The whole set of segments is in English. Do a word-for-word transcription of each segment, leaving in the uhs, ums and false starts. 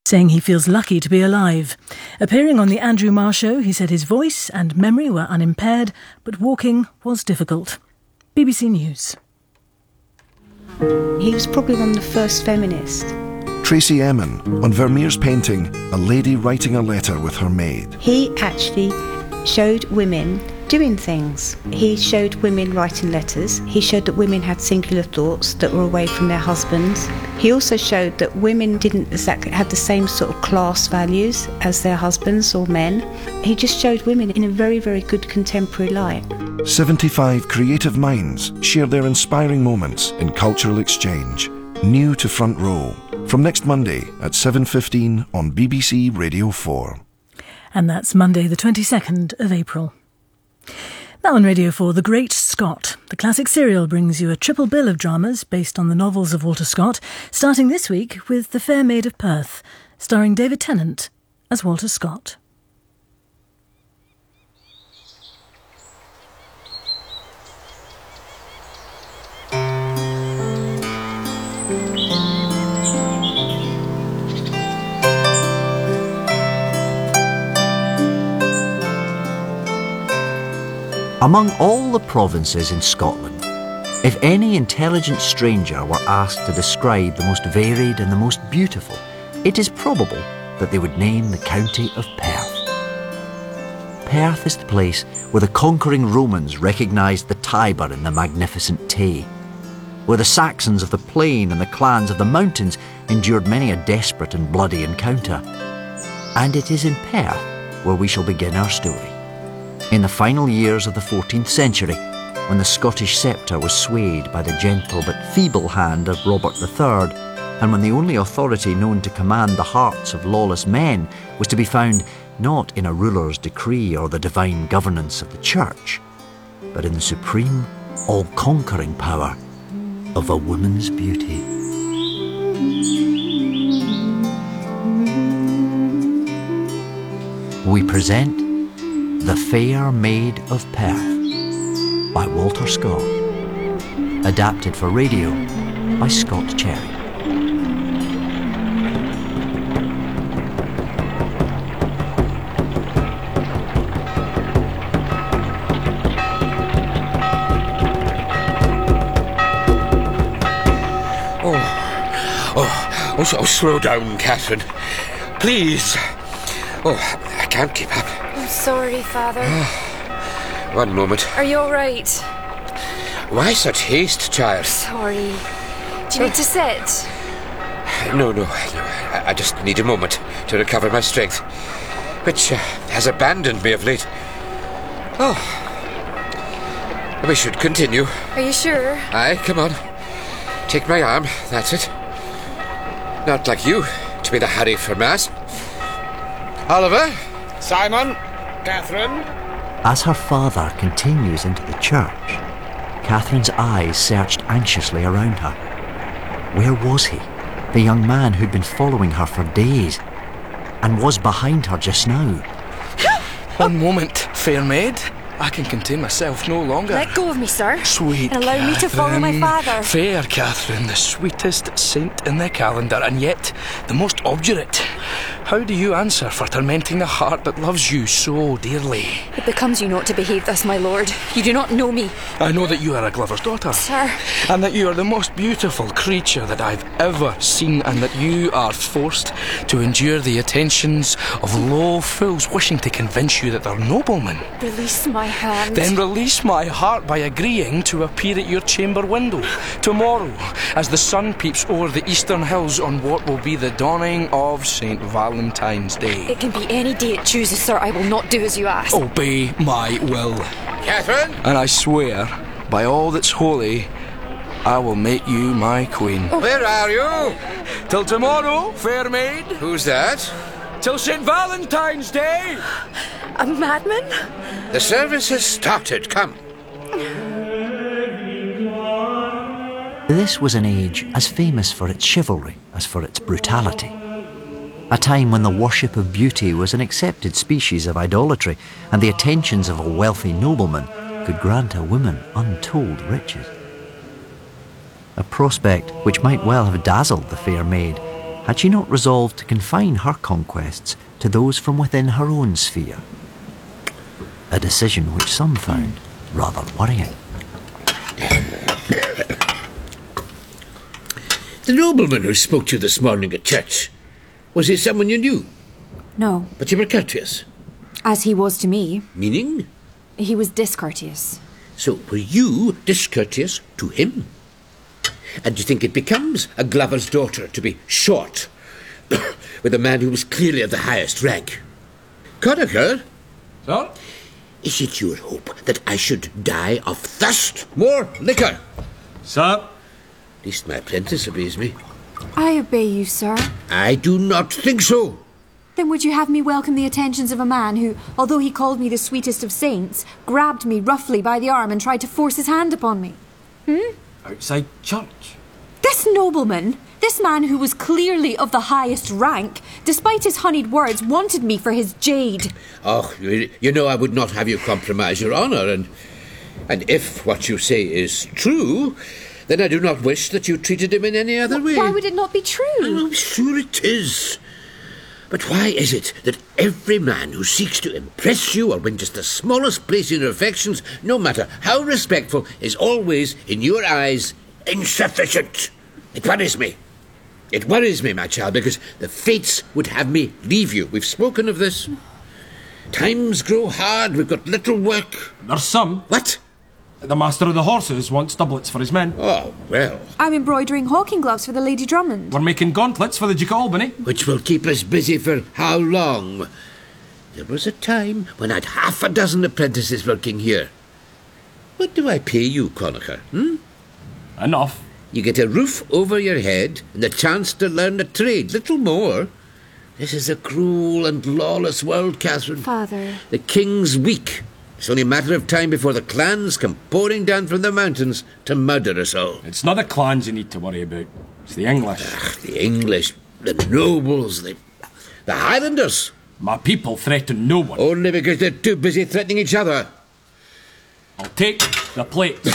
saying he feels lucky to be alive. Appearing on the Andrew Marr Show, he said his voice and memory were unimpaired, but walking was difficult. B B C News. He was probably one of the first feminists. Tracey Emin, on Vermeer's painting, A Lady Writing a Letter with Her Maid. He actually showed women doing things. He showed women writing letters. He showed that women had singular thoughts that were away from their husbands. He also showed that women didn't exactly have the same sort of class values as their husbands or men. He just showed women in a very, very good contemporary light. seventy-five creative minds share their inspiring moments in cultural exchange. New to Front Row, from next Monday at seven fifteen on B B C Radio four. And that's Monday the twenty-second of April. Now on Radio four, The Great Scott. The classic serial brings you a triple bill of dramas based on the novels of Walter Scott, starting this week with The Fair Maid of Perth, starring David Tennant as Walter Scott. Among all the provinces in Scotland, if any intelligent stranger were asked to describe the most varied and the most beautiful, it is probable that they would name the county of Perth. Perth is the place where the conquering Romans recognised the Tiber in the magnificent Tay, where the Saxons of the plain and the clans of the mountains endured many a desperate and bloody encounter. And it is in Perth where we shall begin our story. In the final years of the fourteenth century, when the Scottish sceptre was swayed by the gentle but feeble hand of Robert the Third, and when the only authority known to command the hearts of lawless men was to be found not in a ruler's decree or the divine governance of the Church, but in the supreme, all-conquering power of a woman's beauty. We present The Fair Maid of Perth by Walter Scott, adapted for radio by Scott Cherry. Oh, oh, oh, oh, slow down, Catherine. Please. Oh, I can't keep up. I'm sorry, Father. One moment. Are you all right? Why such haste, child? Sorry. Do you need to sit? No, no, no. I, I just need a moment to recover my strength, which uh, has abandoned me of late. Oh. We should continue. Are you sure? Aye, come on. Take my arm, that's it. Not like you, to be in a hurry for Mass. Oliver? Simon? Catherine? As her father continues into the church, Catherine's eyes searched anxiously around her. Where was he, the young man who'd been following her for days, and was behind her just now? One moment, fair maid. I can contain myself no longer. Let go of me, sir. Sweet and allow Catherine. me to follow my father. Fair Catherine, the sweetest saint in the calendar, and yet the most obdurate. How do you answer for tormenting the heart that loves you so dearly? It becomes you not to behave thus, my lord. You do not know me. I know that you are a Glover's daughter. Sir. And that you are the most beautiful creature that I've ever seen, and that you are forced to endure the attentions of low fools wishing to convince you that they're noblemen. Release my hand. Then release my heart by agreeing to appear at your chamber window tomorrow as the sun peeps over the eastern hills on what will be the dawning of Saint Valentine's Day. It can be any day it chooses, sir. I will not do as you ask. Obey my will. Catherine? And I swear, by all that's holy, I will make you my queen. Oh. Where are you? Till tomorrow, fair maid. Who's that? Till Saint Valentine's Day. A madman? The service has started. Come. This was an age as famous for its chivalry as for its brutality. A time when the worship of beauty was an accepted species of idolatry, and the attentions of a wealthy nobleman could grant a woman untold riches. A prospect which might well have dazzled the fair maid, had she not resolved to confine her conquests to those from within her own sphere? A decision which some found rather worrying. The nobleman who spoke to you this morning at church, was he someone you knew? No. But you were courteous. As he was to me. Meaning? He was discourteous. So were you discourteous to him? And do you think it becomes a glover's daughter to be short with a man who was clearly of the highest rank? Connachar? Sir? Is it your hope that I should die of thirst? More liquor? Sir? At least my apprentice obeys me. I obey you, sir. I do not think so. Then would you have me welcome the attentions of a man who, although he called me the sweetest of saints, grabbed me roughly by the arm and tried to force his hand upon me? Hmm? Outside church? This nobleman, this man who was clearly of the highest rank, despite his honeyed words, wanted me for his jade. Oh, you, you know I would not have you compromise your honour, and, and if what you say is true, then I do not wish that you treated him in any other way. Why would it not be true? I'm sure it is. But why is it that every man who seeks to impress you or win just the smallest place in your affections, no matter how respectful, is always, in your eyes, insufficient? It worries me. It worries me, my child, because the fates would have me leave you. We've spoken of this. Times grow hard. We've got little work. There's some. What? The master of the horses wants doublets for his men. Oh, well. I'm embroidering hawking gloves for the Lady Drummond. We're making gauntlets for the Duke of Albany. Which will keep us busy for how long? There was a time when I'd half a dozen apprentices working here. What do I pay you, Connachar? Hmm? Enough. You get a roof over your head and the chance to learn a trade, little more. This is a cruel and lawless world, Catherine. Father. The king's weak. It's only a matter of time before the clans come pouring down from the mountains to murder us all. It's not the clans you need to worry about. It's the English. Ach, the English, the nobles, the, the Highlanders. My people threaten no one. Only because they're too busy threatening each other. I'll take the plates.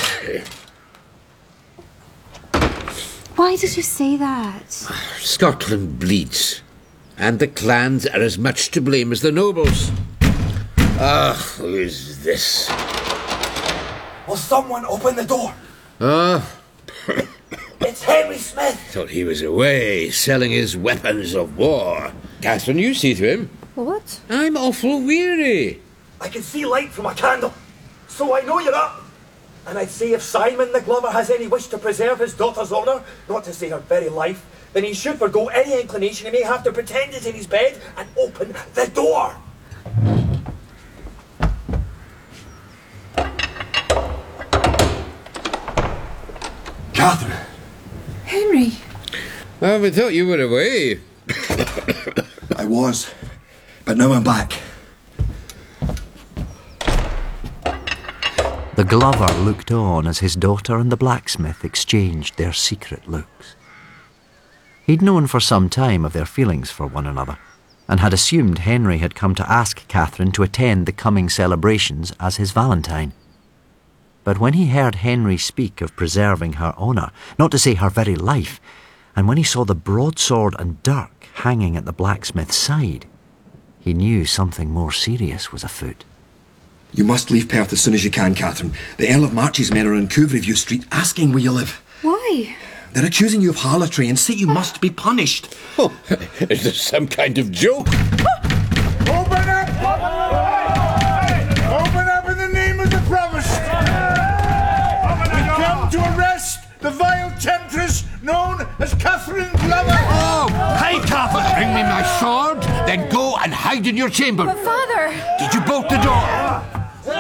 Why did you say that? Scotland bleeds, and the clans are as much to blame as the nobles. Ah, who is this? Will someone open the door? Ah, It's Henry Smith. thought he was away selling his weapons of war. Catherine, you see to him. What? I'm awful weary. I can see light from a candle, so I know you're up. And I'd say if Simon the Glover has any wish to preserve his daughter's honour, not to say her very life, then he should forgo any inclination he may have to pretend it in his bed and open the door. Catherine. Henry. Well, we thought you were away. I was, but now I'm back. The Glover looked on as his daughter and the blacksmith exchanged their secret looks. He'd known for some time of their feelings for one another, and had assumed Henry had come to ask Catherine to attend the coming celebrations as his Valentine. But when he heard Henry speak of preserving her honour, not to say her very life, and when he saw the broadsword and dirk hanging at the blacksmith's side, he knew something more serious was afoot. You must leave Perth as soon as you can, Catherine. The Earl of March's men are in Couvreview Street asking where you live. Why? They're accusing you of harlotry and say you must be punished. Oh, is this some kind of joke? Open up! Open up in the name of the provost! We come to arrest the vile temptress known as Catherine Glover! Oh, hi, Catherine! Bring me my sword, then go and hide in your chamber. But father! Did you bolt the door? We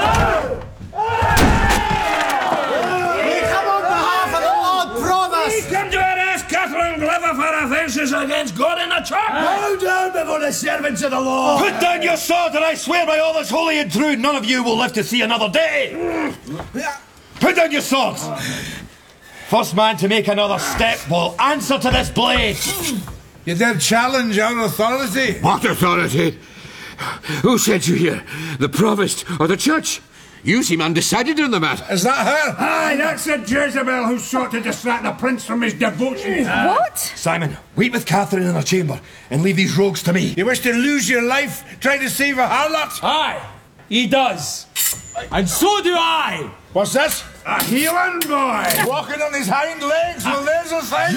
come on behalf of the Lord Provost! We come to arrest Catherine Glover for offences against God and the Church! Bow down before the servants of the law! Put down your sword, and I swear by all that's holy and true, none of you will live to see another day! Put down your swords! First man to make another step will answer to this blade! You dare challenge our authority? What authority? Who sent you here? The provost or the church? You seem undecided on the matter. Is that her? Aye, that's the Jezebel who sought to distract the prince from his devotion. What? Simon, wait with Catherine in her chamber and leave these rogues to me. You wish to lose your life trying to save a harlot? Aye, he does. And so do I. What's this? A healing boy! Walking on his hind legs? Well, there's a thing!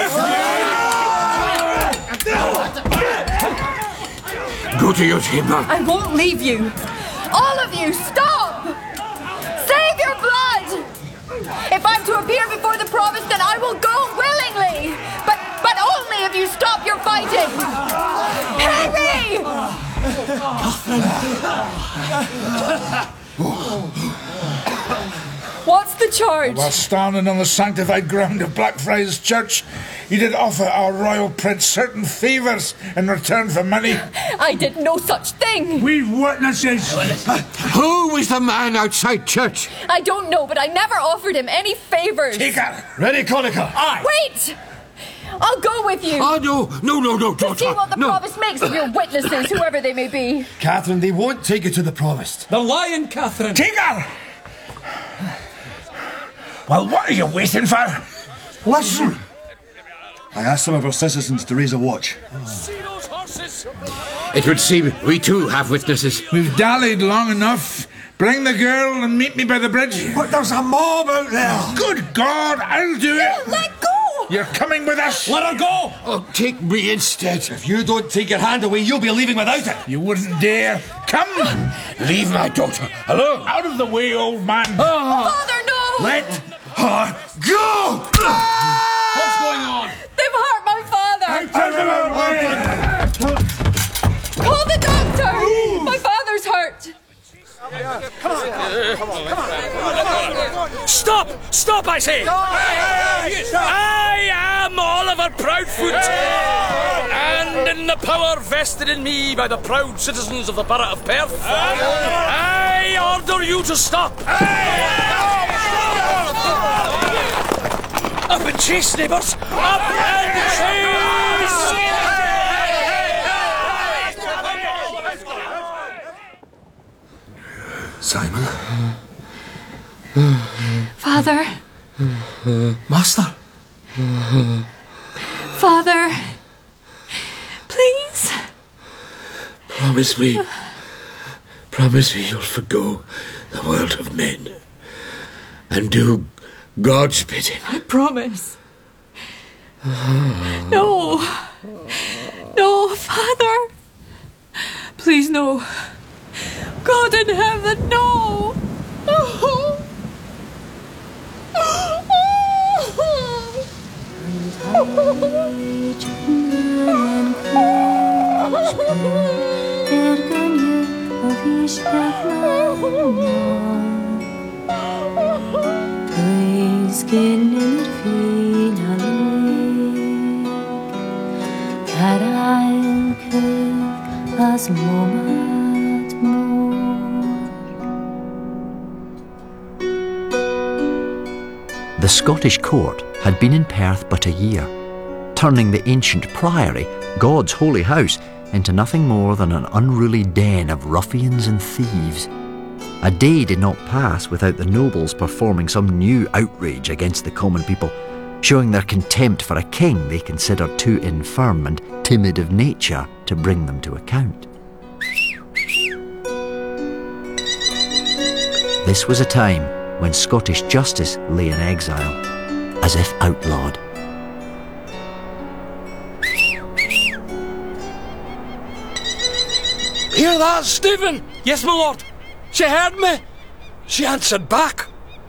Go to your chamber. I won't leave you. All of you, stop! Save your blood! If I'm to appear before the province, then I will go willingly. But but only if you stop your fighting. Henry! What's the charge? While standing on the sanctified ground of Blackfriars Church, you did offer our royal prince certain favours in return for money. I did no such thing. We've witnesses. Who was the man outside church? I don't know, but I never offered him any favours. Take her. Ready, Conica? Aye. Wait! I'll go with you. Oh, no, no, no, no, To daughter. see what the no. province makes of your witnesses, whoever they may be. Catherine, they won't take you to the provost. The lion, Catherine. Take her! Well, what are you waiting for? Listen! I asked some of our citizens to raise a watch. See those horses? It would seem we too have witnesses. We've dallied long enough. Bring the girl and meet me by the bridge. But there's a mob out there. Good God, I'll do it. Let go! You're coming with us. Let her go. Oh, take me instead. If you don't take your hand away, you'll be leaving without it. You wouldn't dare. Come! Leave my daughter alone. Out of the way, old man. Father, no! Let her go! What's going on? They've hurt my father! Out of the way! Call the doctor! My father's hurt! Stop! Stop, I say! I am Oliver Proudfoot, and in the power vested in me by the proud citizens of the borough of Perth, I order you to stop! Up and chase, neighbours! Up and chase! Simon? Father? Master? Father? Please? Promise me. Promise me you'll forgo the world of men and do God's bidding. I promise. No. No, Father. Please, no. God in heaven, no. The Scottish court had been in Perth but a year, turning the ancient priory, God's holy house, into nothing more than an unruly den of ruffians and thieves. A day did not pass without the nobles performing some new outrage against the common people, showing their contempt for a king they considered too infirm and timid of nature to bring them to account. This was a time when Scottish justice lay in exile, as if outlawed. Hear that, Stephen? Yes, my lord. She heard me. She answered back.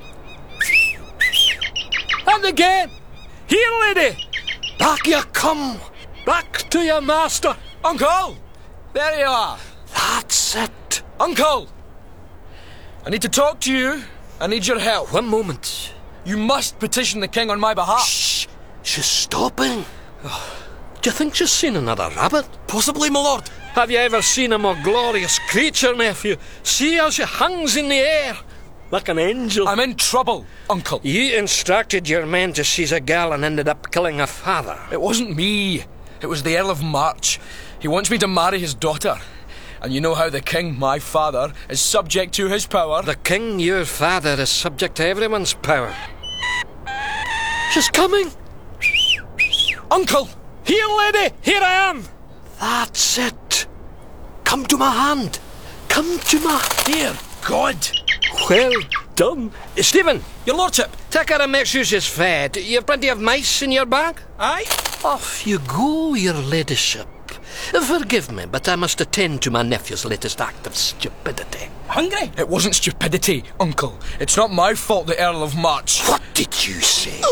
And again. Here, lady. Back you come. Back to your master. Uncle. There you are. That's it. Uncle. I need to talk to you. I need your help. One moment. You must petition the king on my behalf. Shh. She's stopping. Do you think she's seen another rabbit? Possibly, my lord. Have you ever seen a more glorious creature, nephew? See how she hangs in the air, like an angel. I'm in trouble, uncle. You instructed your men to seize a girl and ended up killing her father. It wasn't me. It was the Earl of March. He wants me to marry his daughter. And you know how the king, my father, is subject to his power. The king, your father, is subject to everyone's power. She's coming! Uncle! Here, lady! Here I am! That's it! Come to my hand! Come to my... Dear God! Well done. Stephen, your lordship, take her and make sure she's fed. You've plenty of mice in your bag? Aye. Off you go, your ladyship. Forgive me, but I must attend to my nephew's latest act of stupidity. Hungry? It wasn't stupidity, Uncle. It's not my fault the Earl of March... What did you say?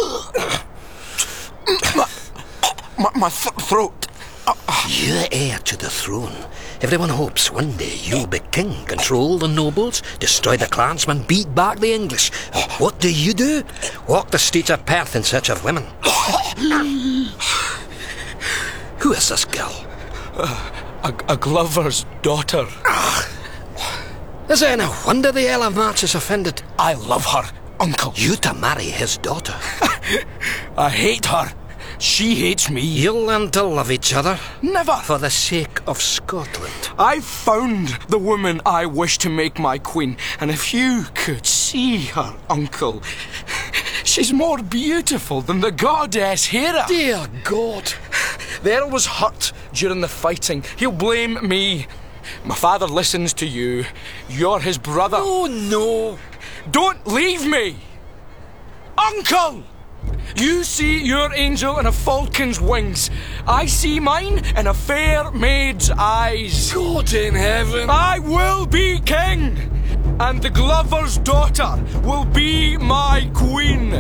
my my, my th- throat. You're heir to the throne. Everyone hopes one day you'll be king, control the nobles, destroy the clansmen, beat back the English. What do you do? Walk the streets of Perth in search of women. Who is this girl? Uh, a, a Glover's daughter. Is it any wonder the Earl of March is offended? I love her, Uncle. You to marry his daughter? I hate her. She hates me. You'll learn to love each other. Never. For the sake of Scotland. I found the woman I wish to make my queen, and if you could see her, Uncle, she's more beautiful than the goddess Hera. Dear God. The Earl was hurt during the fighting. He'll blame me. My father listens to you. You're his brother. Oh, no. Don't leave me. Uncle! You see your angel in a falcon's wings. I see mine in a fair maid's eyes. God in heaven. I will be king, and the Glover's daughter will be my queen.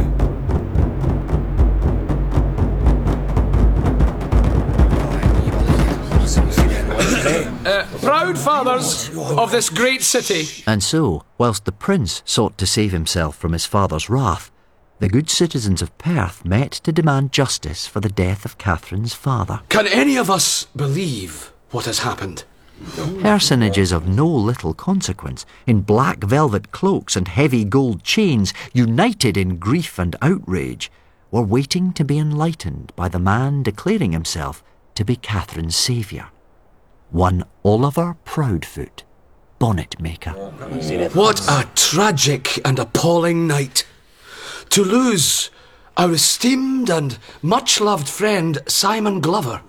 Uh, proud fathers of this great city. And so, whilst the prince sought to save himself from his father's wrath, the good citizens of Perth met to demand justice for the death of Catherine's father. Can any of us believe what has happened? Personages of no little consequence, in black velvet cloaks and heavy gold chains, united in grief and outrage, were waiting to be enlightened by the man declaring himself to be Catherine's saviour. One Oliver Proudfoot, bonnet maker. What a tragic and appalling night. To lose our esteemed and much-loved friend Simon Glover.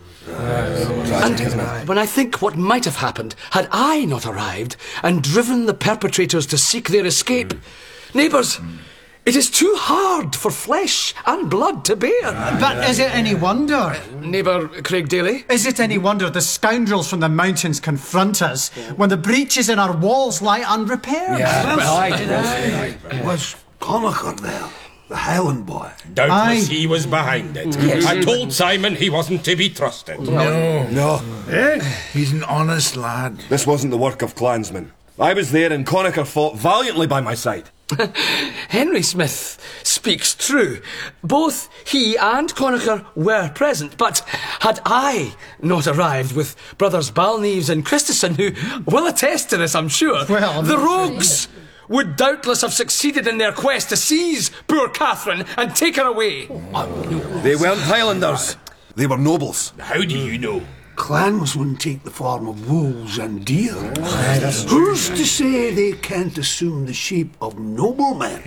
And when I think what might have happened had I not arrived and driven the perpetrators to seek their escape, neighbours, it is too hard for flesh and blood to bear. But is it any wonder? Neighbour Craig Daly? Is it any wonder the scoundrels from the mountains confront us when the breaches in our walls lie unrepaired? Yeah, well, I did I. Was Connacher there? The Highland boy. Doubtless he was behind it. Yes. I told Simon he wasn't to be trusted. No. No. Eh? He's an honest lad. This wasn't the work of clansmen. I was there and Connacher fought valiantly by my side. Henry Smith speaks true. Both he and Connacher were present, but had I not arrived with brothers Balneves and Christison, who will attest to this, I'm sure, well, the rogues would doubtless have succeeded in their quest to seize poor Catherine and take her away. They weren't Highlanders. They were nobles. How do you know? Clans wouldn't take the form of wolves and deer. Who's to say they can't assume the shape of noblemen?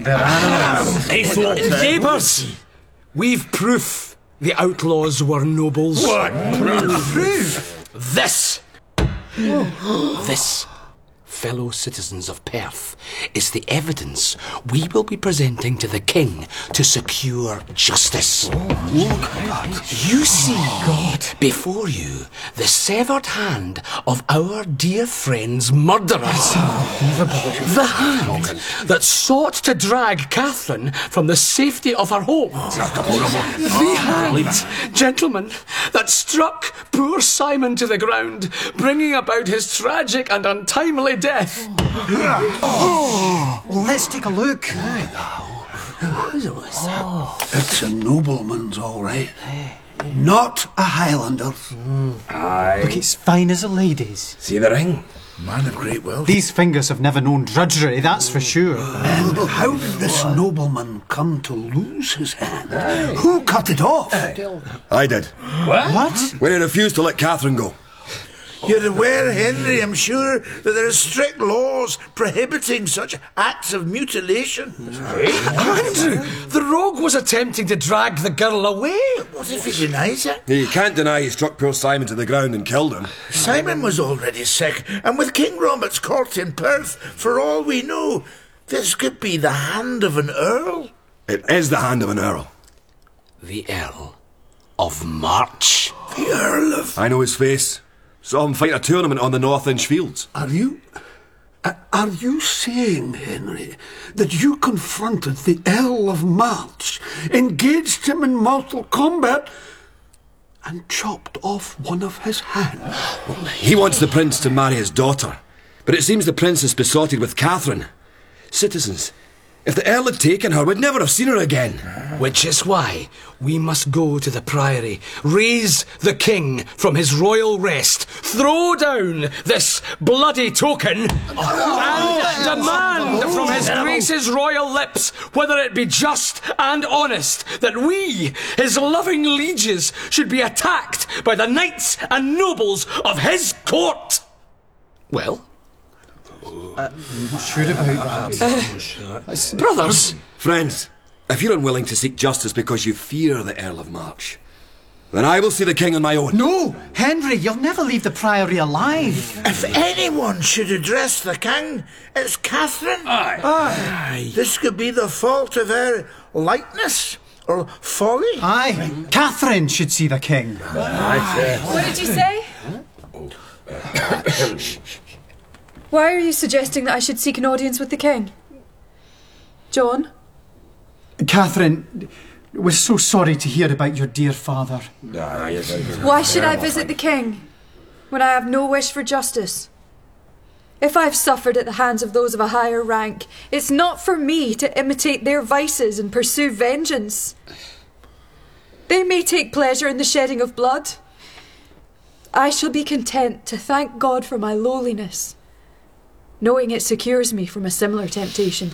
Neighbours, we've proof the outlaws were nobles. What proof? Proof? This. This, fellow citizens of Perth, is the evidence we will be presenting to the king to secure justice. You see God before you the severed hand of our dear friend's murderers. The hand that sought to drag Catherine from the safety of her home. The hand, gentlemen, that struck poor Simon to the ground, bringing about his tragic and untimely death. Oh, well, let's take a look. Oh. It's a nobleman's, all right. Not a Highlander's. Aye. Look, it's fine as a lady's. See the ring? Man of great wealth. These fingers have never known drudgery, that's for sure. And how did this nobleman come to lose his hand? Who cut it off? I did. What? What? When he refused to let Catherine go. You're aware, Henry, I'm sure, that there are strict laws prohibiting such acts of mutilation. Andrew, the rogue was attempting to drag the girl away. What if he denies it? You can't deny he struck poor Simon to the ground and killed him. Simon was already sick, and with King Robert's court in Perth, for all we know, this could be the hand of an earl. It is the hand of an earl. The Earl of March. The Earl of... I know his face. Saw him fight a tournament on the North Inch Fields. Are you... Are you saying, Henry, that you confronted the Earl of March, engaged him in mortal combat, and chopped off one of his hands? He wants the prince to marry his daughter, but it seems the prince is besotted with Catherine. Citizens, if the Earl had taken her, we'd never have seen her again. Which is why we must go to the Priory, raise the king from his royal rest, throw down this bloody token, and demand from his grace's royal lips, whether it be just and honest, that we, his loving lieges, should be attacked by the knights and nobles of his court. Well... Uh, not sure about that. Uh, brothers? Friends, if you're unwilling to seek justice because you fear the Earl of March, then I will see the king on my own. No, Henry, you'll never leave the Priory alive. If anyone should address the king, it's Catherine. Aye. Aye. This could be the fault of her lightness or folly. Aye, Catherine should see the king. What did you say? Why are you suggesting that I should seek an audience with the king? John? Catherine, we're so sorry to hear about your dear father. Why should I visit the king when I have no wish for justice? If I've suffered at the hands of those of a higher rank, it's not for me to imitate their vices and pursue vengeance. They may take pleasure in the shedding of blood. I shall be content to thank God for my lowliness, knowing it secures me from a similar temptation.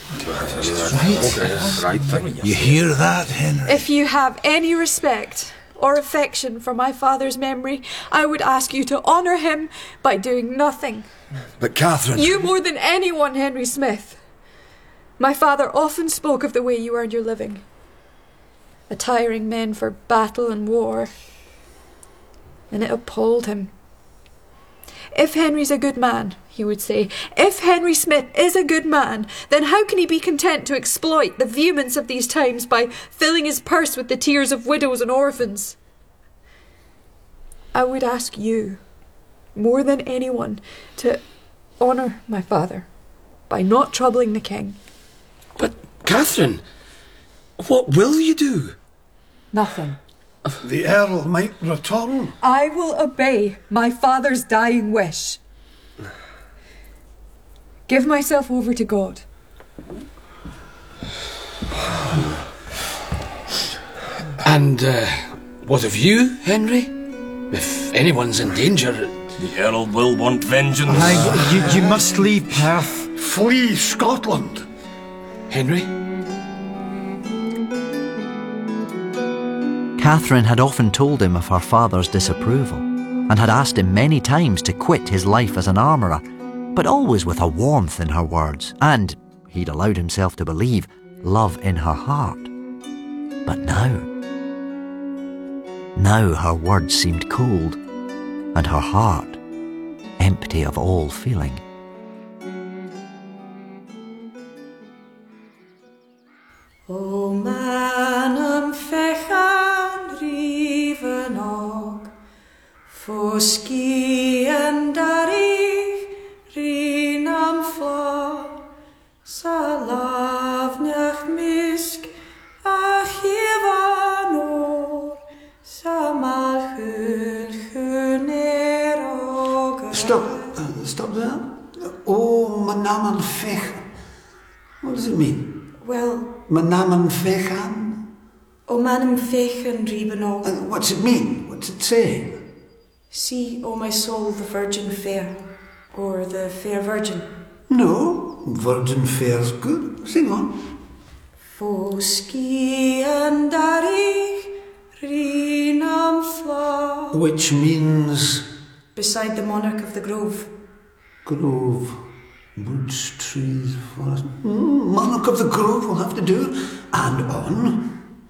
Right. You hear that, Henry? If you have any respect or affection for my father's memory, I would ask you to honour him by doing nothing. But Catherine... You more than anyone, Henry Smith. My father often spoke of the way you earned your living. Attiring men for battle and war. And it appalled him. If Henry's a good man, he would say, if Henry Smith is a good man, then how can he be content to exploit the vehemence of these times by filling his purse with the tears of widows and orphans? I would ask you, more than anyone, to honour my father by not troubling the king. But, Catherine, what will you do? Nothing. The Earl might return. I will obey my father's dying wish. Give myself over to God. And uh, what of you, Henry? If anyone's in danger... The Earl will want vengeance. Aye, you, you must leave Perth. Flee Scotland. Henry? Catherine had often told him of her father's disapproval, and had asked him many times to quit his life as an armourer, but always with a warmth in her words, and, he'd allowed himself to believe, love in her heart. But now... Now her words seemed cold, and her heart empty of all feeling. O manum fechan rivenog, foski and darif rinam flo, salavnach misk achivanor, samalchun chunerog. Stop, uh, stop there. O manaman fechan. What does it mean? Well, Manaman fechan? O manum fechan rivenog. And what's it mean? What's it saying? See, O my soul, the Virgin fair, or the fair Virgin. No, Virgin fair's good. Sing on. Foski and darich rinam fla. Which means... beside the monarch of the grove. Grove, woods, trees, forest. Mm, monarch of the grove will have to do. And on.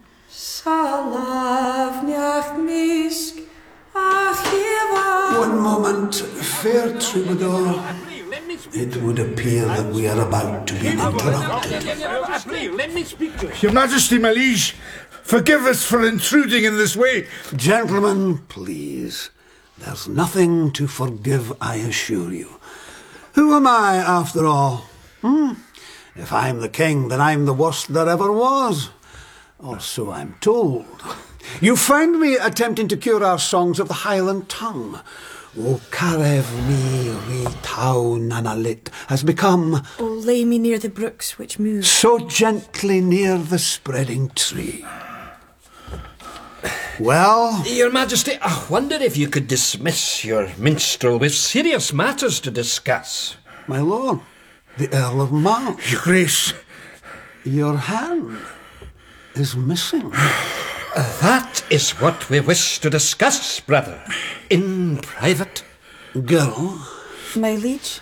One moment, fair troubadour. It would appear that we are about to be interrupted. Your Majesty, my liege, forgive us for intruding in this way. Gentlemen, please. There's nothing to forgive, I assure you. Who am I, after all? Hmm? If I'm the king, then I'm the worst there ever was. Or so I'm told. You find me attempting to cure our songs of the Highland tongue. O Carev me ri tau nanalit has become... Oh, lay me near the brooks which move. So gently near the spreading tree. Well? Your Majesty, I wonder if you could dismiss your minstrel. We've serious matters to discuss. My lord, the Earl of March. Your Grace. Your hand is missing. That is what we wish to discuss, brother. In private. Girl. My liege.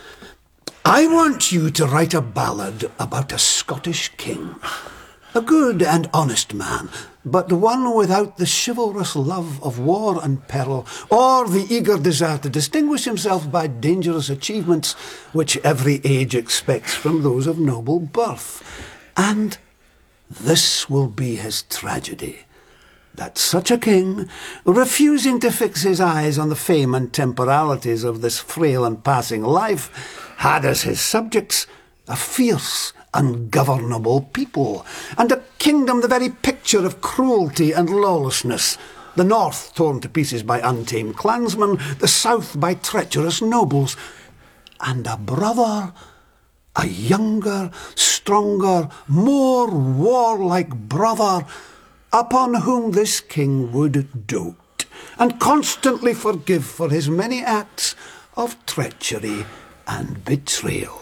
I want you to write a ballad about a Scottish king. A good and honest man, but one without the chivalrous love of war and peril, or the eager desire to distinguish himself by dangerous achievements which every age expects from those of noble birth. And this will be his tragedy. That such a king, refusing to fix his eyes on the fame and temporalities of this frail and passing life, had as his subjects a fierce, ungovernable people, and a kingdom the very picture of cruelty and lawlessness, the north torn to pieces by untamed clansmen, the south by treacherous nobles, and a brother, a younger, stronger, more warlike brother, upon whom this king would dote, and constantly forgive for his many acts of treachery and betrayal.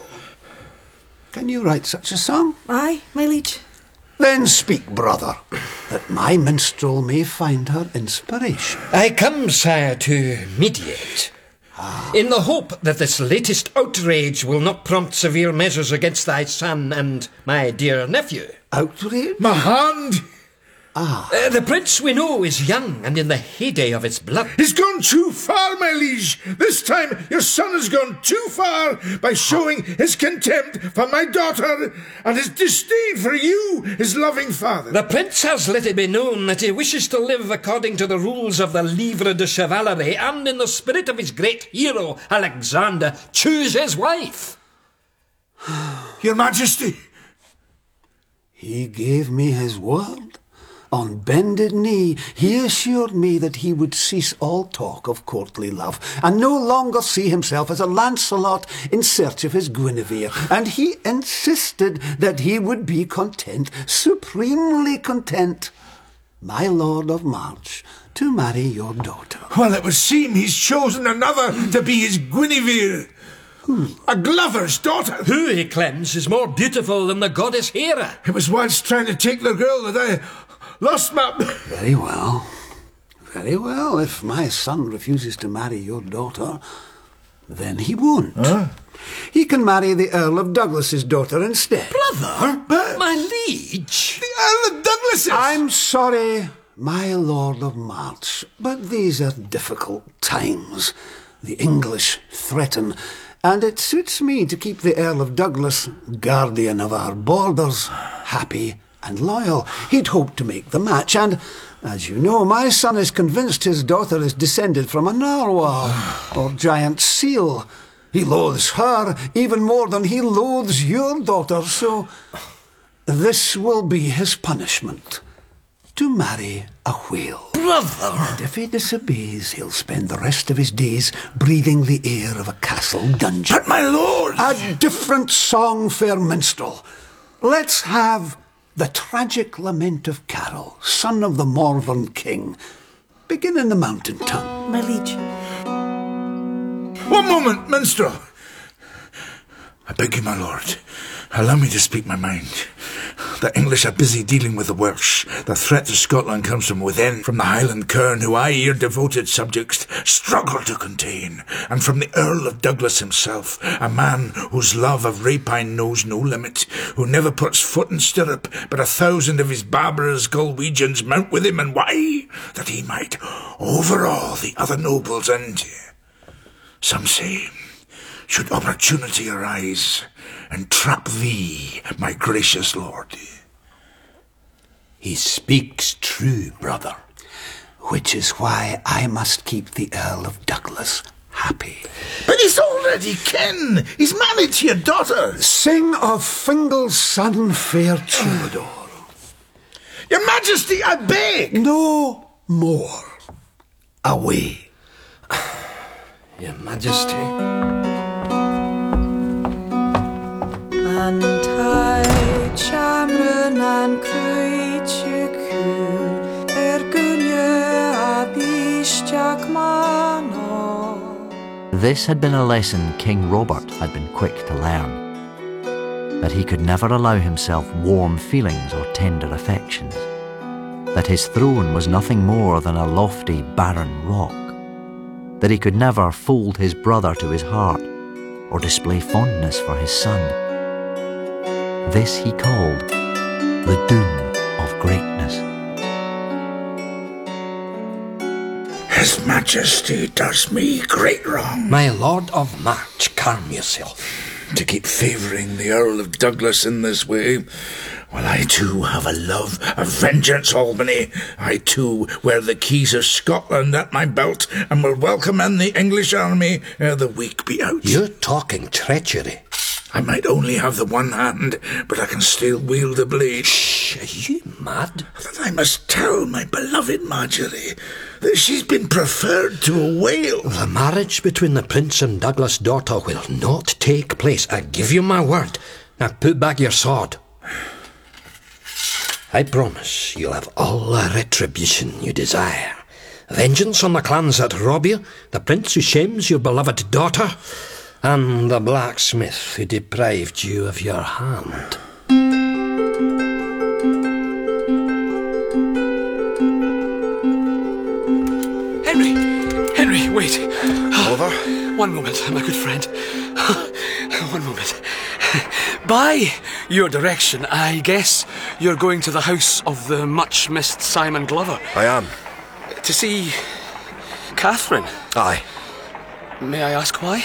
Can you write such a song? Aye, my liege. Then speak, brother, that my minstrel may find her inspiration. I come, sire, to mediate. Ah. In the hope that this latest outrage will not prompt severe measures against thy son and my dear nephew. Outrage? My hand! Ah. Uh, the prince, we know, is young and in the heyday of his blood. He's gone too far, my liege. This time your son has gone too far by showing his contempt for my daughter and his disdain for you, his loving father. The prince has let it be known that he wishes to live according to the rules of the livre de chevalerie and in the spirit of his great hero, Alexander, choose his wife. Your Majesty. He gave me his word. On bended knee, he assured me that he would cease all talk of courtly love, and no longer see himself as a Lancelot in search of his Guinevere, and he insisted that he would be content, supremely content, my Lord of March, to marry your daughter. Well, it would seem he's chosen another to be his Guinevere. Who? A Glover's daughter. Who, he claims, is more beautiful than the goddess Hera. He was once trying to take the girl that I... lost my... Very well. Very well. If my son refuses to marry your daughter, then he won't. Huh? He can marry the Earl of Douglas's daughter instead. Brother? But my liege? The Earl of Douglas's? I'm sorry, my Lord of March, but these are difficult times. The English threaten, and it suits me to keep the Earl of Douglas, guardian of our borders, happy and loyal. He'd hoped to make the match, and, as you know, my son is convinced his daughter is descended from a narwhal, or giant seal. He loathes her even more than he loathes your daughter, so this will be his punishment. To marry a whale. Brother! And if he disobeys, he'll spend the rest of his days breathing the air of a castle dungeon. But my lord! A different song, fair minstrel. Let's have the tragic lament of Carol, son of the Morven king. Begin in the mountain tongue. My liege. One moment, minstrel. I beg you, my lord. Allow me to speak my mind. The English are busy dealing with the Welsh. The threat to Scotland comes from within, from the Highland Kern, who I, your devoted subjects, struggle to contain, and from the Earl of Douglas himself, a man whose love of rapine knows no limit, who never puts foot in stirrup, but a thousand of his barbarous Galwegians mount with him, and why? That he might overawe the other nobles, and some say, should opportunity arise, entrap thee, my gracious lord. He speaks true, brother, which is why I must keep the Earl of Douglas happy. But he's already kin. He's married to your daughter. Sing of Fingal's son, fair troubadour. Your Majesty, I beg. No more. Away. Your Majesty. Antai chamrun an kuichukun er gunye abishjak mano. This had been a lesson King Robert had been quick to learn. That he could never allow himself warm feelings or tender affections. That his throne was nothing more than a lofty, barren rock. That he could never fold his brother to his heart or display fondness for his son. This he called the doom of greatness. His Majesty does me great wrong. My Lord of March, calm yourself. To keep favouring the Earl of Douglas in this way, while I too have a love of vengeance, Albany. I too wear the keys of Scotland at my belt, and will welcome in the English army ere the week be out. You're talking treachery. I might only have the one hand, but I can still wield the blade. Shh, are you mad? That I must tell my beloved Marjorie that she's been preferred to a whale. The marriage between the Prince and Douglas' daughter will not take place. I give you my word. Now put back your sword. I promise you'll have all the retribution you desire. Vengeance on the clans that rob you, the prince who shames your beloved daughter, and the blacksmith who deprived you of your hand. Henry! Henry, wait! Oliver? One moment, my good friend. One moment. By your direction, I guess you're going to the house of the much-missed Simon Glover. I am. To see Catherine? Aye. May I ask why?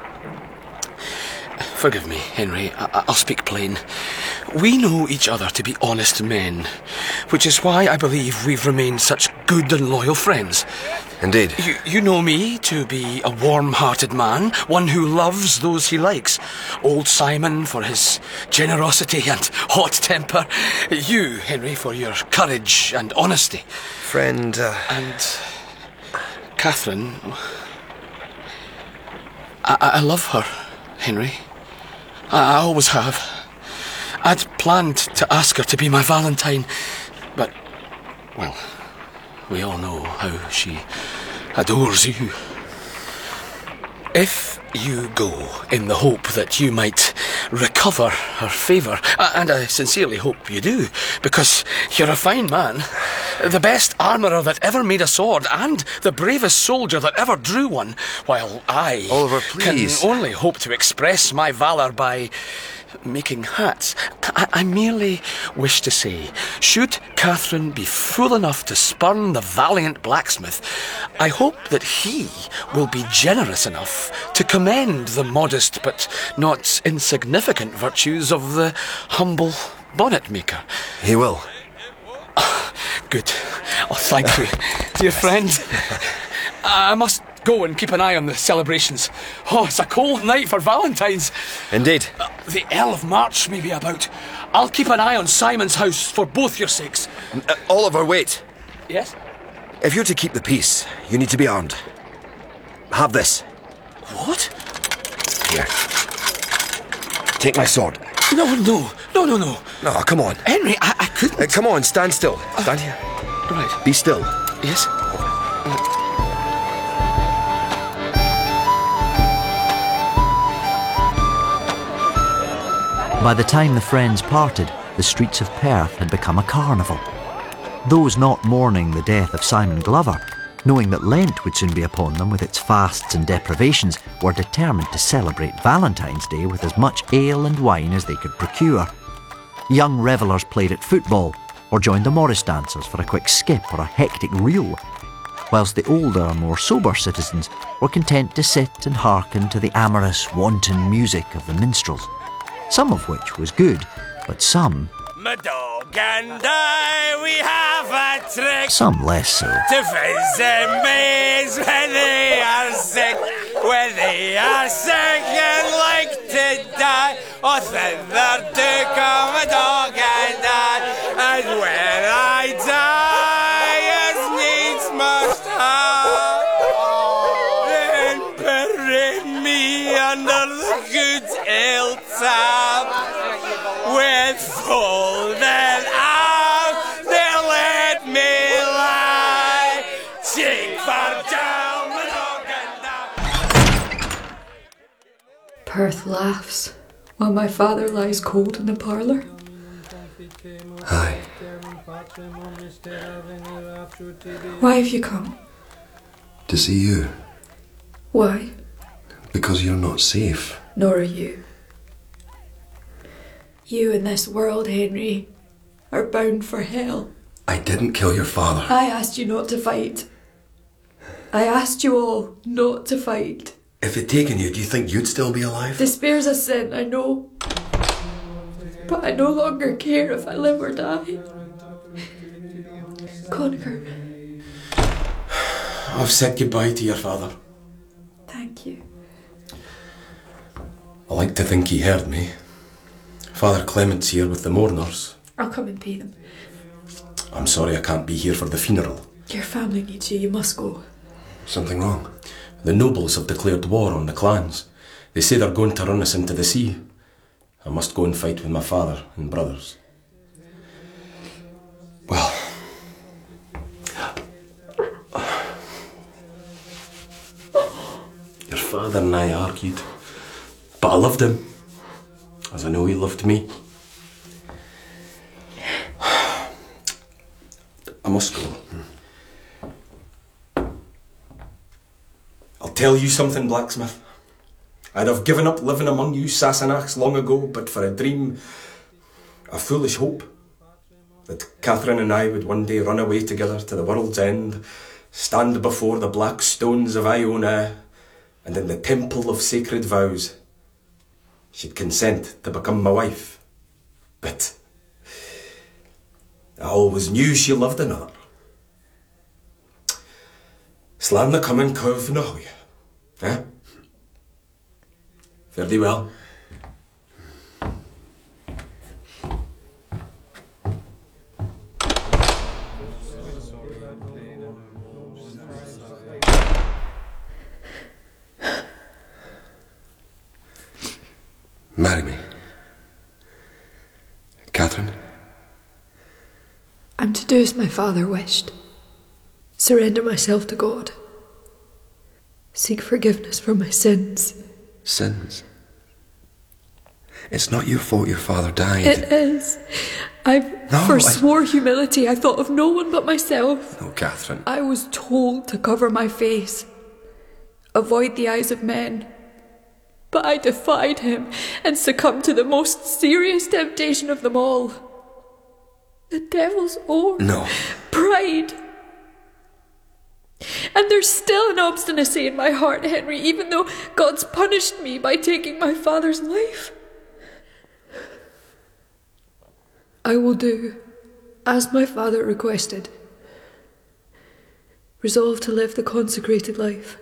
Forgive me, Henry. I- I'll speak plain. We know each other to be honest men, which is why I believe we've remained such good and loyal friends. Indeed. You, you know me to be a warm-hearted man, one who loves those he likes. Old Simon for his generosity and hot temper. You, Henry, for your courage and honesty. Friend, uh... And Catherine... I, I love her, Henry. I, I always have. I'd planned to ask her to be my Valentine, but, well, we all know how she adores you. If you go in the hope that you might recover her favour, and I sincerely hope you do, because you're a fine man, the best armourer that ever made a sword, and the bravest soldier that ever drew one, while I Oliver, please. can only hope to express my valour by making hats. I, I merely wish to say, should Catherine be fool enough to spurn the valiant blacksmith, I hope that he will be generous enough to commend the modest but not insignificant virtues of the humble bonnet maker. He will. Good. Oh, thank you, dear friend. I must go and keep an eye on the celebrations. Oh, it's a cold night for Valentine's. Indeed. Uh, the Earl of March may be about. I'll keep an eye on Simon's house for both your sakes. Uh, Oliver, wait. Yes? If you're to keep the peace, you need to be armed. Have this. What? Here. Take my sword. No, no, no, no, no. No, come on. Henry, I, I couldn't. Uh, come on, stand still. Stand here. Right. Be still. Yes? By the time the friends parted, the streets of Perth had become a carnival. Those not mourning the death of Simon Glover, knowing that Lent would soon be upon them with its fasts and deprivations, were determined to celebrate Valentine's Day with as much ale and wine as they could procure. Young revellers played at football, or joined the Morris dancers for a quick skip or a hectic reel, whilst the older, more sober citizens were content to sit and hearken to the amorous, wanton music of the minstrels, some of which was good, but some... My dog and I, we have a trick. Some less so. To visit maids when they are sick. When they are sick and like to die. Oh, thither to come a dog and I. And when I die, as needs must have, then bury me under the good ale tap. With folded arms, they'll let me lie. Cheek for down, the dog and down. Perth laughs while my father lies cold in the parlour. Aye. Why have you come? To see you. Why? Because you're not safe. Nor are you. You and this world, Henry, are bound for hell. I didn't kill your father. I asked you not to fight. I asked you all not to fight. If it'd taken you, do you think you'd still be alive? Despair's a sin, I know. But I no longer care if I live or die. Connor. I've said goodbye to your father. Thank you. I like to think he heard me. Father Clement's here with the mourners. I'll come and pay them. I'm sorry I can't be here for the funeral. Your family needs you, you must go. Something wrong? The nobles have declared war on the clans. They say they're going to run us into the sea. I must go and fight with my father and brothers. Well... Your father and I argued. But I loved him. As I know he loved me. I must go. I'll tell you something, blacksmith. I'd have given up living among you Sassenachs long ago, but for a dream, a foolish hope, that Catherine and I would one day run away together to the world's end, stand before the black stones of Iona, and in the temple of sacred vows, she'd consent to become my wife. But I always knew she loved another. Slam the coming cove na hoy. Eh? Fare thee well. Marry me. Catherine? I'm to do as my father wished. Surrender myself to God. Seek forgiveness for my sins. Sins? It's not your fault your father died. It is. I No, forswore humility. I thought of no one but myself. No, Catherine. I was told to cover my face, avoid the eyes of men. But I defied him and succumbed to the most serious temptation of them all. The devil's own No. pride. And there's still an obstinacy in my heart, Henry, even though God's punished me by taking my father's life. I will do as my father requested. Resolve to live the consecrated life.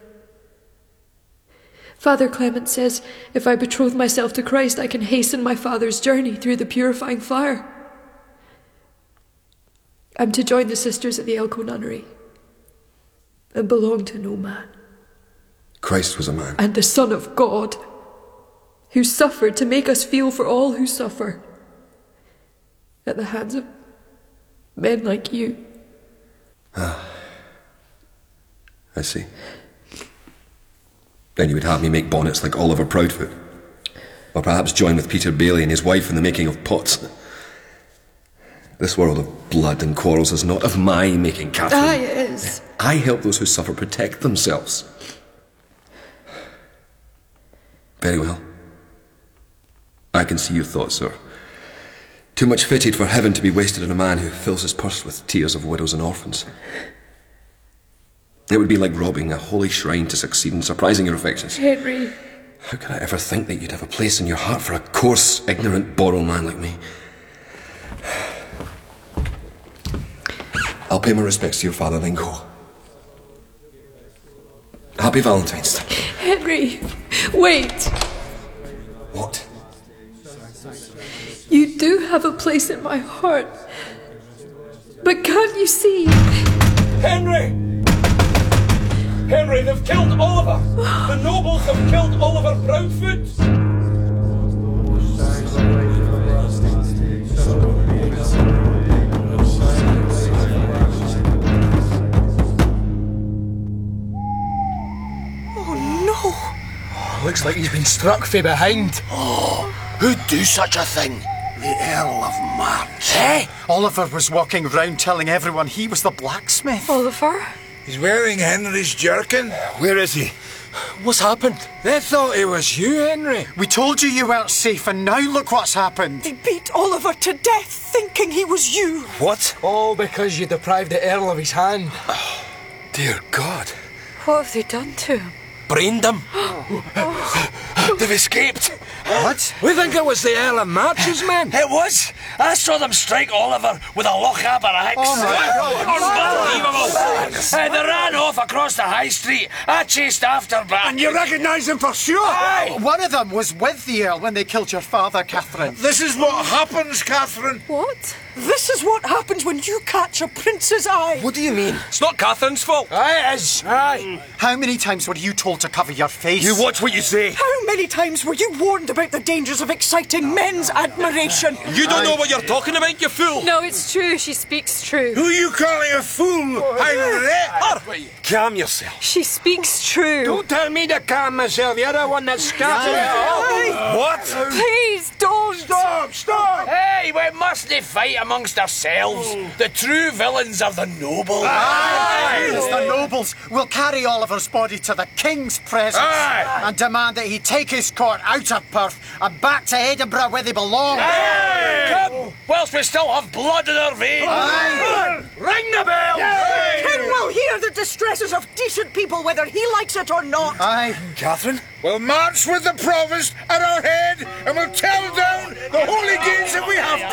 Father Clement says if I betroth myself to Christ, I can hasten my father's journey through the purifying fire. I'm to join the sisters at the Elko Nunnery and belong to no man. Christ was a man. And the Son of God, who suffered to make us feel for all who suffer at the hands of men like you. Ah. I see. Then you would have me make bonnets like Oliver Proudfoot. Or perhaps join with Peter Bailey and his wife in the making of pots. This world of blood and quarrels is not of my making, Catherine. Aye, it is. I help those who suffer protect themselves. Very well. I can see your thoughts, sir. Too much fitted for heaven to be wasted on a man who fills his purse with tears of widows and orphans. It would be like robbing a holy shrine to succeed in surprising your affections. Henry. How could I ever think that you'd have a place in your heart for a coarse, ignorant, borrowed man like me? I'll pay my respects to your father, then go. Happy Valentine's Day. Henry, wait. What? You do have a place in my heart. But can't you see? Henry! Henry, they've killed Oliver! The nobles have killed Oliver Proudfoot! Looks like he's been struck from behind. Oh, who'd do such a thing? The Earl of March. Eh? Oliver was walking round telling everyone he was the blacksmith. Oliver? He's wearing Henry's jerkin. Where is he? What's happened? They thought it was you, Henry. We told you you weren't safe, and now look what's happened. They beat Oliver to death, thinking he was you. What? All because you deprived the Earl of his hand. Oh, dear God. What have they done to him? Brained him. They've escaped. What? We think it was the Earl of March's men. It was. I saw them strike Oliver with a Lochaber axe. Oh my God. Unbelievable. Uh, they ran off across the high street. I chased after back. And you recognise them for sure? Aye. One of them was with the Earl when they killed your father, Catherine. This is what happens, Catherine. What? This is what happens when you catch a prince's eye. What do you mean? It's not Catherine's fault. Aye, it is. Aye. How many times were you told to cover your face? You watch what you say. How many times were you warned about the dangers of exciting men's admiration? You don't know what you're talking about, you fool. No, it's true. She speaks true. Who are you calling a fool, Henry? Calm yourself. She speaks true. Don't tell me to calm myself. You're the one that's scattered Aye. it all. What? Please don't. Stop, stop. Hey, we mustn't fight amongst ourselves. The true villains are the nobles. Aye. It's the nobles. We'll carry Oliver's body to the king's presence. Aye. And demand that he take his court out of Perth and back to Edinburgh where they belong. Aye. Come, whilst we still have blood in our veins. Aye. Ring the bell. King will hear the distresses of decent people whether he likes it or not. Aye. Catherine, we'll march with the provost at our head and we'll tear down the holy gates if we have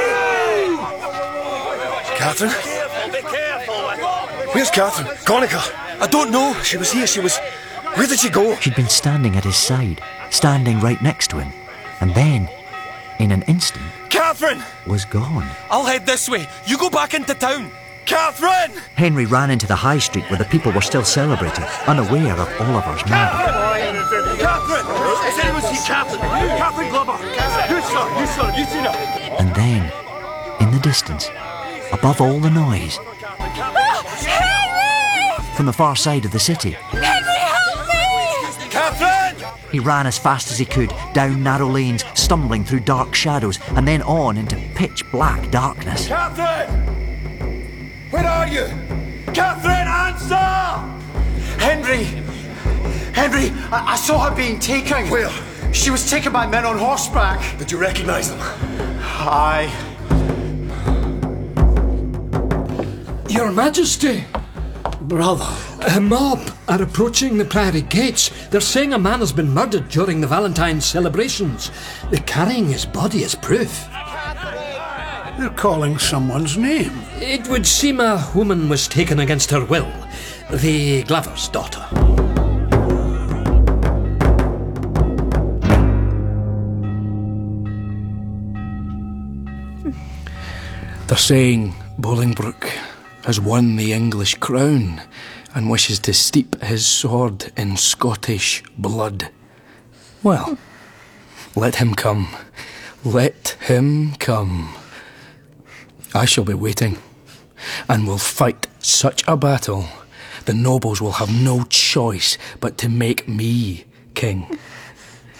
to. Catherine? Be careful. Where's Catherine? Conica? I don't know. She was here. She was... Where did she go? She'd been standing at his side, standing right next to him, and then, in an instant, Catherine! was gone. I'll head this way. You go back into town. Catherine! Henry ran into the high street where the people were still celebrating, unaware of Oliver's murder. Catherine! Has anyone seen Catherine? Catherine Glover! You saw, you saw, you seen her? And then, in the distance, above all the noise, Henry! from the far side of the city, Henry, help me! Catherine! he ran as fast as he could, down narrow lanes, stumbling through dark shadows, and then on into pitch black darkness. Catherine! Where are you? Catherine, answer! Henry! Henry, I, I saw her being taken. Where? She was taken by men on horseback. Did you recognise them? Aye. Your Majesty! Brother. A mob are approaching the Priory gates. They're saying a man has been murdered during the Valentine's celebrations. They're carrying his body as proof. They're calling someone's name. It would seem a woman was taken against her will. The Glover's daughter. They're saying Bolingbroke has won the English crown and wishes to steep his sword in Scottish blood. Well, let him come. Let him come. I shall be waiting, and will fight such a battle, the nobles will have no choice but to make me king.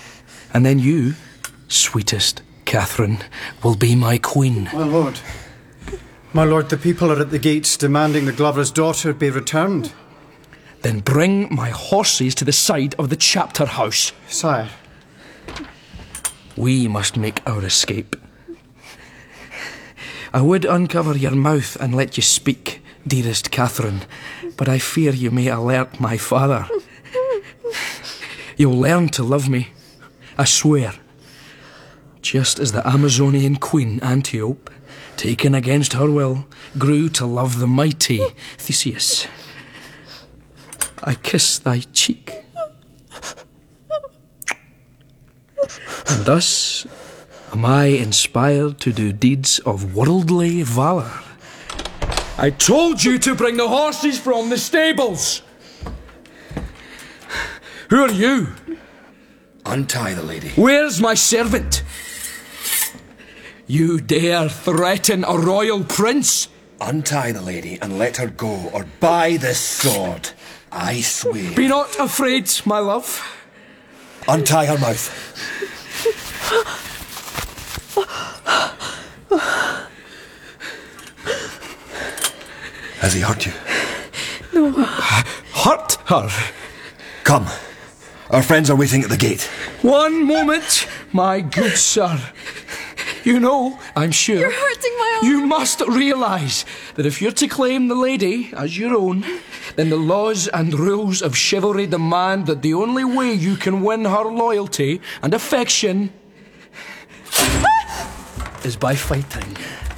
And then you, sweetest Catherine, will be my queen. My lord, My lord, the people are at the gates demanding the Glover's daughter be returned. Then bring my horses to the side of the chapter house. Sire. We must make our escape. I would uncover your mouth and let you speak, dearest Catherine, but I fear you may alert my father. You'll learn to love me, I swear. Just as the Amazonian queen Antiope, taken against her will, grew to love the mighty Theseus. I kiss thy cheek. And thus am I inspired to do deeds of worldly valour. I told you to bring the horses from the stables. Who are you? Untie the lady. Where's my servant? You dare threaten a royal prince? Untie the lady and let her go, or by this sword, I swear. Be not afraid, my love. Untie her mouth. Has he hurt you? No. Hurt her? Come. Our friends are waiting at the gate. One moment, my good sir. You know, I'm sure, You're hurting my arm. You must realise that if you're to claim the lady as your own, then the laws and rules of chivalry demand that the only way you can win her loyalty and affection is by fighting.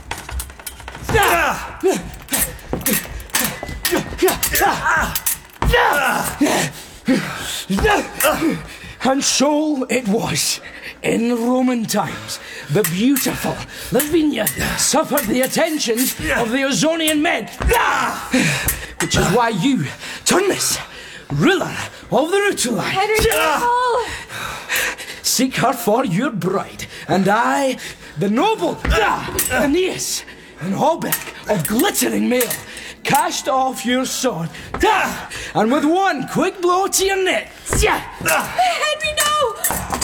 And so it was. In Roman times, the beautiful Lavinia suffered the attentions of the Ozonian men. Which is why you, Turnus, ruler of the Rutuli, Henry, seek her for your bride, and I, the noble Aeneas, an hauberk of glittering mail, cast off your sword, and with one quick blow to your neck, Henry, no!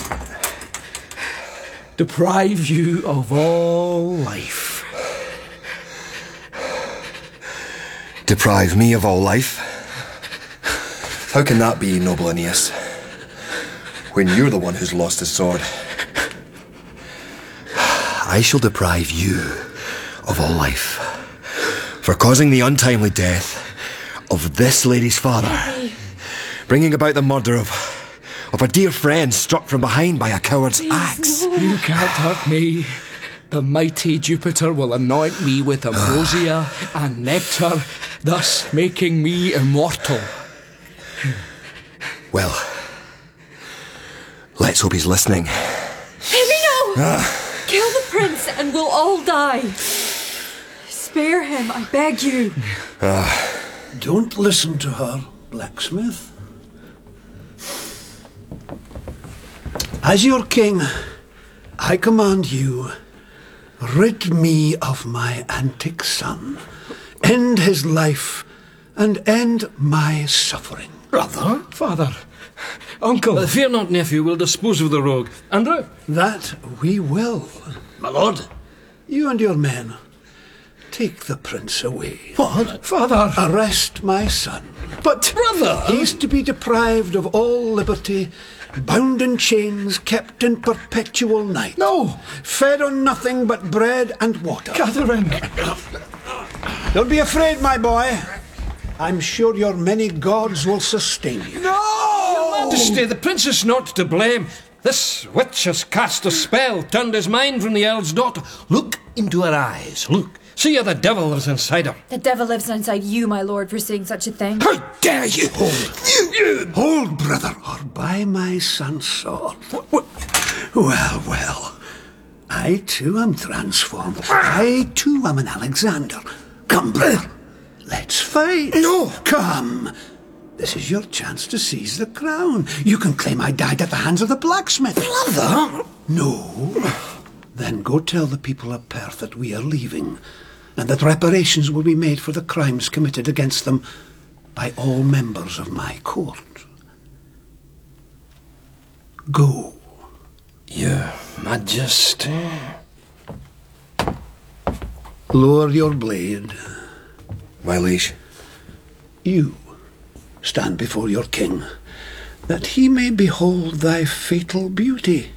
deprive you of all life. Deprive me of all life? How can that be, noble Aeneas, when you're the one who's lost his sword? I shall deprive you of all life for causing the untimely death of this lady's father, bringing about the murder of of a dear friend struck from behind by a coward's axe. You can't hurt me. The mighty Jupiter will anoint me with ambrosia and nectar, thus making me immortal. Well, let's hope he's listening. Henry, no! Ah. Kill the prince and we'll all die. Spare him, I beg you. Ah. Don't listen to her, blacksmith. As your king, I command you, rid me of my antic son, end his life, and end my suffering. Brother? Father? Uncle? Uh, fear not, nephew, we'll dispose of the rogue. Andrew? That we will. My lord? You and your men, take the prince away. What? Father? Arrest my son. But, brother! He's to be deprived of all liberty, bound in chains, kept in perpetual night. No! Fed on nothing but bread and water. Catherine! Don't be afraid, my boy. I'm sure your many gods will sustain you. No! Your Majesty, the prince is not to blame. This witch has cast a spell, turned his mind from the Earl's daughter. Look into her eyes. Look. See how the devil lives inside her. The devil lives inside you, my lord, for saying such a thing. How dare you hold? You, you hold, brother, or by my son's sword. Well, well. I too am transformed. I too am an Alexander. Come, brother. Let's fight. No. Come. This is your chance to seize the crown. You can claim I died at the hands of the blacksmith. Brother? No. Then go tell the people of Perth that we are leaving, and that reparations will be made for the crimes committed against them by all members of my court. Go. Your Majesty. Lower your blade. My liege. You stand before your king, that he may behold thy fatal beauty.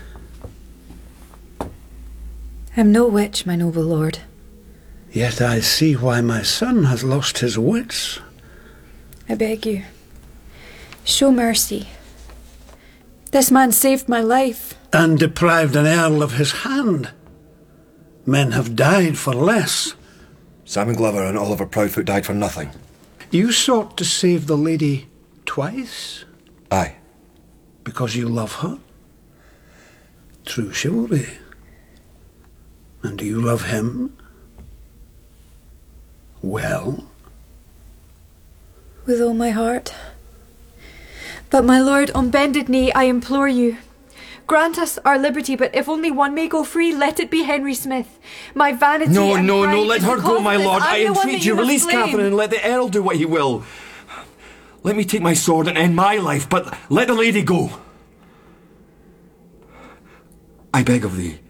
I am no witch, my noble lord. Yet I see why my son has lost his wits. I beg you, show mercy. This man saved my life. And deprived an earl of his hand. Men have died for less. Simon Glover and Oliver Proudfoot died for nothing. You sought to save the lady twice? Aye. Because you love her? True chivalry. And do you love him? Well? With all my heart. But my lord, on bended knee, I implore you, grant us our liberty, but if only one may go free, let it be Henry Smith. My vanity No, and no, pride no, let is her the go, cause my of this. lord. I'm I the one entreat that you, must release blame. Catherine and let the Earl do what he will. Let me take my sword and end my life, but let the lady go. I beg of thee.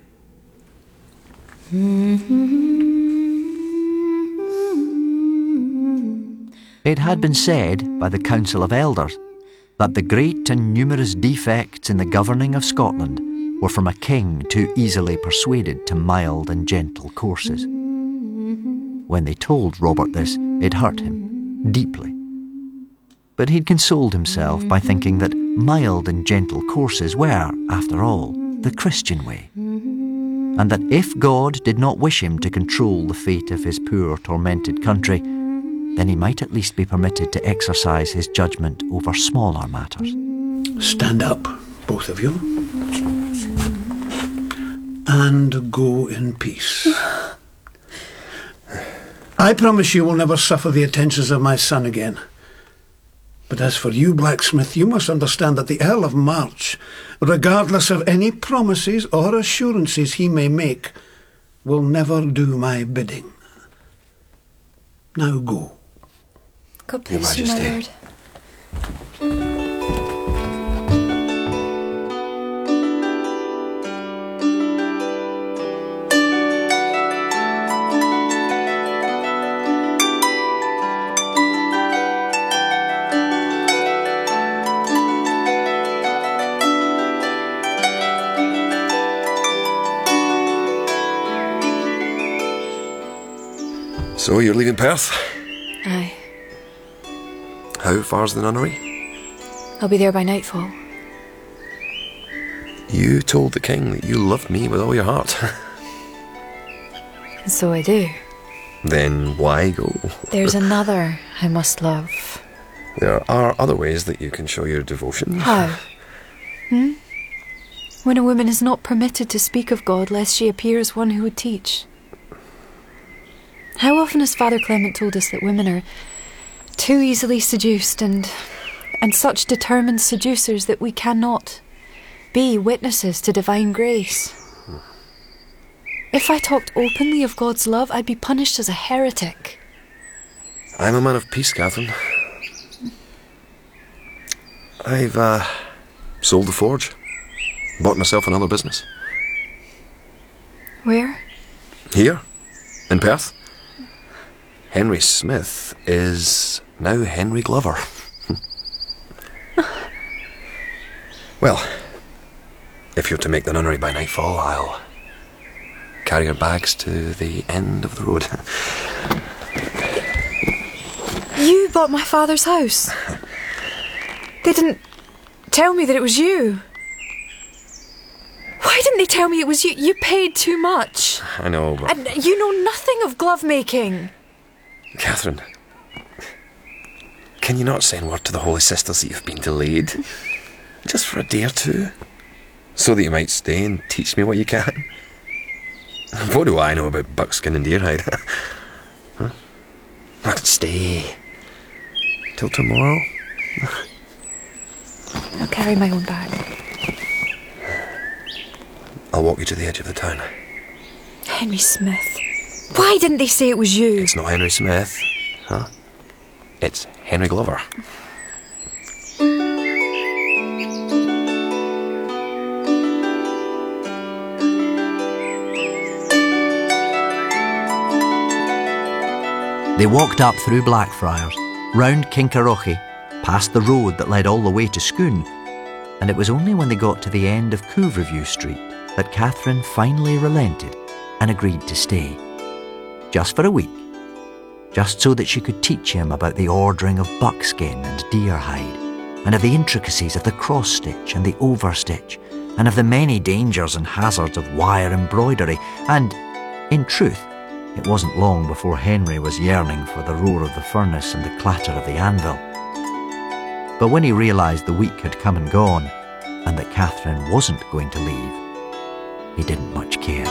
It had been said by the Council of Elders that the great and numerous defects in the governing of Scotland were from a king too easily persuaded to mild and gentle courses. When they told Robert this, it hurt him deeply. But he'd consoled himself by thinking that mild and gentle courses were, after all, the Christian way, and that if God did not wish him to control the fate of his poor, tormented country, then he might at least be permitted to exercise his judgment over smaller matters. Stand up, both of you, and go in peace. I promise you will never suffer the attentions of my son again. But as for you, Blacksmith, you must understand that the Earl of March, regardless of any promises or assurances he may make, will never do my bidding. Now go. God bless you, my lord. So you're leaving Perth? Aye. How far's the nunnery? I'll be there by nightfall. You told the king that you loved me with all your heart. And so I do. Then why go? There's another I must love. There are other ways that you can show your devotion. How? Hmm? When a woman is not permitted to speak of God lest she appear as one who would teach. How often has Father Clement told us that women are too easily seduced and and such determined seducers that we cannot be witnesses to divine grace. If I talked openly of God's love, I'd be punished as a heretic. I'm a man of peace, Catherine. I've uh, sold the forge, bought myself another business. Where? Here, in Perth. Henry Smith is now Henry Glover. Well, if you're to make the nunnery by nightfall, I'll carry your bags to the end of the road. You bought my father's house. They didn't tell me that it was you. Why didn't they tell me it was you? You paid too much. I know, but... And you know nothing of glove making. Catherine, can you not send word to the Holy Sisters that you've been delayed? Just for a day or two? So that you might stay and teach me what you can? What do I know about buckskin and deerhide? Huh? I could stay till tomorrow. I'll carry my own bag. I'll walk you to the edge of the town. Henry Smith. Why didn't they say it was you? It's not Henry Smith, huh? It's Henry Glover. They walked up through Blackfriars, round Kincarochy, past the road that led all the way to Scone, and it was only when they got to the end of Couvreview Street that Catherine finally relented and agreed to stay. Just for a week. Just so that she could teach him about the ordering of buckskin and deer hide, and of the intricacies of the cross-stitch and the overstitch, and of the many dangers and hazards of wire embroidery, and, in truth, it wasn't long before Henry was yearning for the roar of the furnace and the clatter of the anvil. But when he realised the week had come and gone, and that Catherine wasn't going to leave, he didn't much care.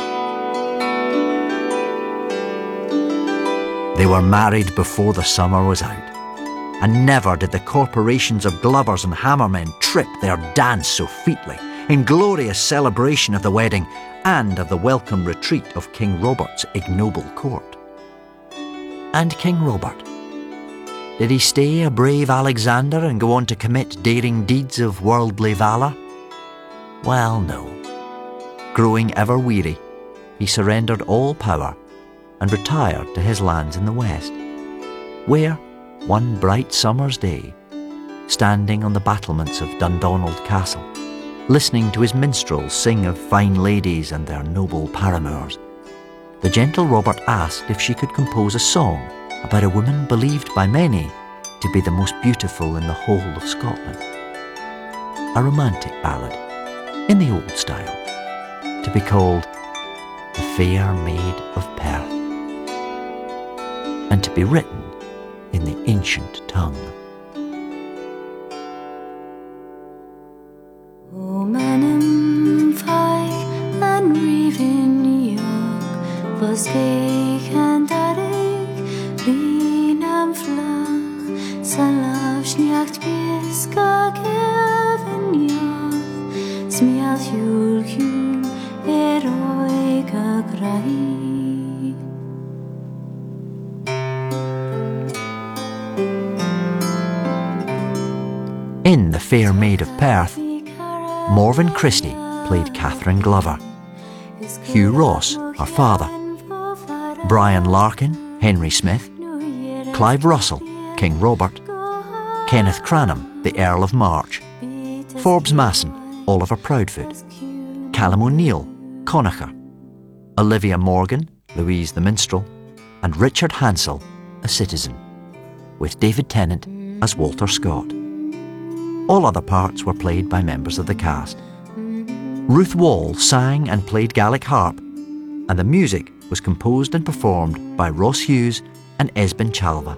They were married before the summer was out, and never did the corporations of glovers and hammermen trip their dance so featly, in glorious celebration of the wedding and of the welcome retreat of King Robert's ignoble court. And King Robert? Did he stay a brave Alexander and go on to commit daring deeds of worldly valour? Well, no. Growing ever weary, he surrendered all power and retired to his lands in the west, where, one bright summer's day, standing on the battlements of Dundonald Castle, listening to his minstrels sing of fine ladies and their noble paramours, the gentle Robert asked if she could compose a song about a woman believed by many to be the most beautiful in the whole of Scotland. A romantic ballad, in the old style, to be called The Fair Maid of Perth, and to be written in the ancient tongue. O manim feig and reevin York was geich and darig rin am flach san lafsniacht biska gevin York smial hjul hjul eroiga grai. In The Fair Maid of Perth, Morven Christie played Catherine Glover, Hugh Ross, her father, Brian Larkin, Henry Smith, Clive Russell, King Robert, Kenneth Cranham, the Earl of March, Forbes Masson, Oliver Proudfoot, Callum O'Neill, Connacher, Olivia Morgan, Louise the Minstrel, and Richard Hansel, a citizen, with David Tennant as Walter Scott. All other parts were played by members of the cast. Ruth Wall sang and played Gaelic harp, and the music was composed and performed by Ross Hughes and Esben Chalva.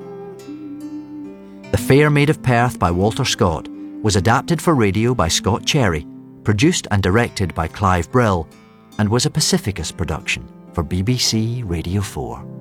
The Fair Maid of Perth by Walter Scott was adapted for radio by Scott Cherry, produced and directed by Clive Brill, and was a Pacificus production for B B C Radio four.